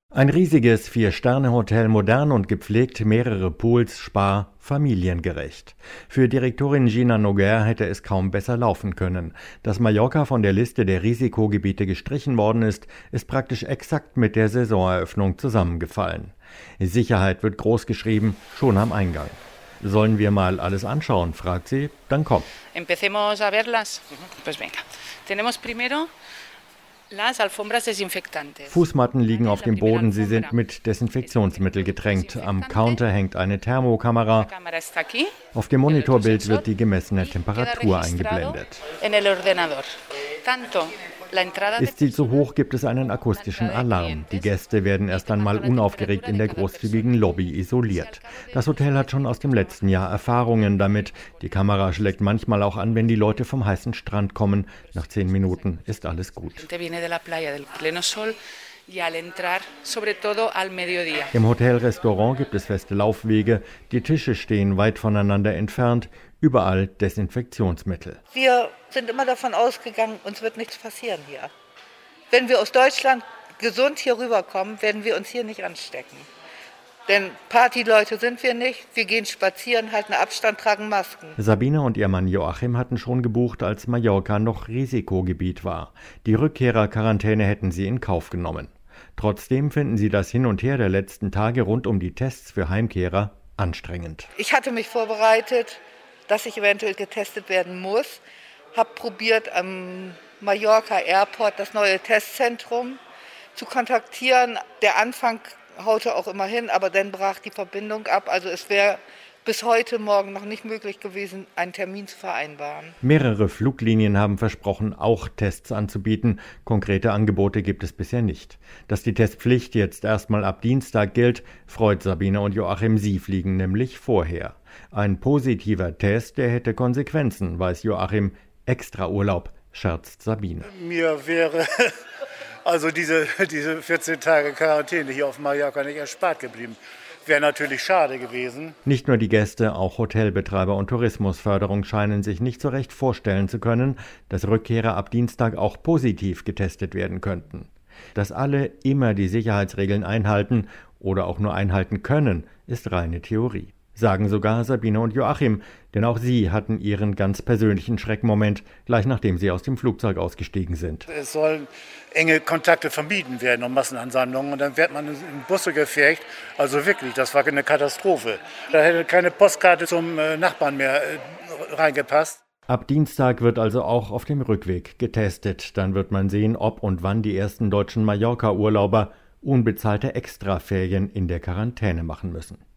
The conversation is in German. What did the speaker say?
Ein riesiges 4-Sterne-Hotel, modern und gepflegt, mehrere Pools, Spa, familiengerecht. Für Direktorin Gina Noguer hätte es kaum besser laufen können. Dass Mallorca von der Liste der Risikogebiete gestrichen worden ist praktisch exakt mit der Saisoneröffnung zusammengefallen. Sicherheit wird großgeschrieben, schon am Eingang. Sollen wir mal alles anschauen, fragt sie, dann komm. Empecemos a verlas. Pues venga. Tenemos primero las alfombras desinfectantes. Fußmatten liegen auf dem Boden, sie sind mit Desinfektionsmittel getränkt. Am Counter hängt eine Thermokamera. Auf dem Monitorbild wird die gemessene Temperatur eingeblendet. Ist sie zu hoch, gibt es einen akustischen Alarm. Die Gäste werden erst einmal unaufgeregt in der großzügigen Lobby isoliert. Das Hotel hat schon aus dem letzten Jahr Erfahrungen damit. Die Kamera schlägt manchmal auch an, wenn die Leute vom heißen Strand kommen. Nach 10 Minuten ist alles gut. Im Hotelrestaurant gibt es feste Laufwege, die Tische stehen weit voneinander entfernt, überall Desinfektionsmittel. Wir sind immer davon ausgegangen, uns wird nichts passieren hier. Wenn wir aus Deutschland gesund hier rüberkommen, werden wir uns hier nicht anstecken. Denn Partyleute sind wir nicht, wir gehen spazieren, halten Abstand, tragen Masken. Sabine und ihr Mann Joachim hatten schon gebucht, als Mallorca noch Risikogebiet war. Die Rückkehrerquarantäne hätten sie in Kauf genommen. Trotzdem finden sie das Hin und Her der letzten Tage rund um die Tests für Heimkehrer anstrengend. Ich hatte mich vorbereitet, dass ich eventuell getestet werden muss. Habe probiert, am Mallorca Airport das neue Testzentrum zu kontaktieren. Der Anfang haute auch immer hin, aber dann brach die Verbindung ab. Also es wäre bis heute Morgen noch nicht möglich gewesen, einen Termin zu vereinbaren. Mehrere Fluglinien haben versprochen, auch Tests anzubieten. Konkrete Angebote gibt es bisher nicht. Dass die Testpflicht jetzt erstmal ab Dienstag gilt, freut Sabine und Joachim. Sie fliegen nämlich vorher. Ein positiver Test, der hätte Konsequenzen, weiß Joachim. Extra Urlaub, scherzt Sabine. Mir wäre also diese 14 Tage Quarantäne hier auf Mallorca nicht erspart geblieben. Wäre natürlich schade gewesen. Nicht nur die Gäste, auch Hotelbetreiber und Tourismusförderung scheinen sich nicht so recht vorstellen zu können, dass Rückkehrer ab Dienstag auch positiv getestet werden könnten. Dass alle immer die Sicherheitsregeln einhalten oder auch nur einhalten können, ist reine Theorie. Sagen sogar Sabine und Joachim, denn auch sie hatten ihren ganz persönlichen Schreckmoment, gleich nachdem sie aus dem Flugzeug ausgestiegen sind. Es sollen enge Kontakte vermieden werden und Massenansammlungen und dann wird man in Busse gefärcht. Also wirklich, das war eine Katastrophe. Da hätte keine Postkarte zum Nachbarn mehr reingepasst. Ab Dienstag wird also auch auf dem Rückweg getestet. Dann wird man sehen, ob und wann die ersten deutschen Mallorca-Urlauber unbezahlte Extraferien in der Quarantäne machen müssen.